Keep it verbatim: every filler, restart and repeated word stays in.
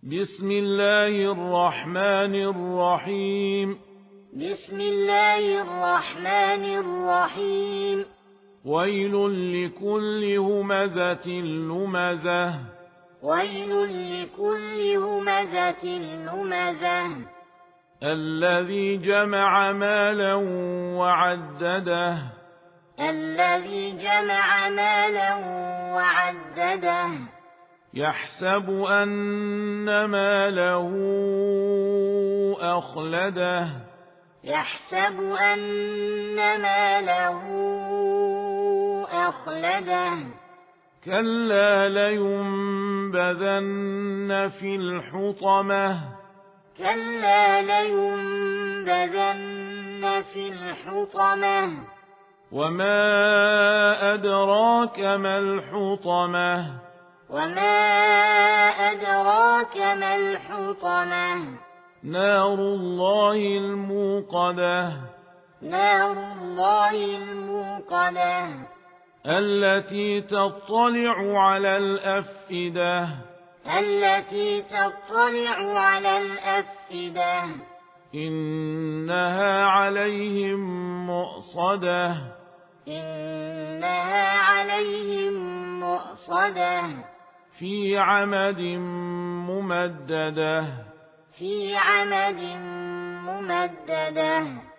بسم الله الرحمن الرحيم بسم الله الرحمن الرحيم ويل لكل همزة لمزة ويل لكل همزة لمزة الذي جمع مالا وعدده الذي جمع مالا وعدده يحسب أن ماله أخلده يحسب أن ماله أخلده كلا لينبذن في الحطمة كلا لينبذن في الحطمة وما أدراك ما الحطمة وما أدراك ما الحطمة نار الله الموقدة نار الله الموقدة التي تطلع على الأفئدة التي تطلع على الأفئدة إنها عليهم مؤصدة إنها عليهم مؤصدة في عمد ممددة في عمد ممددة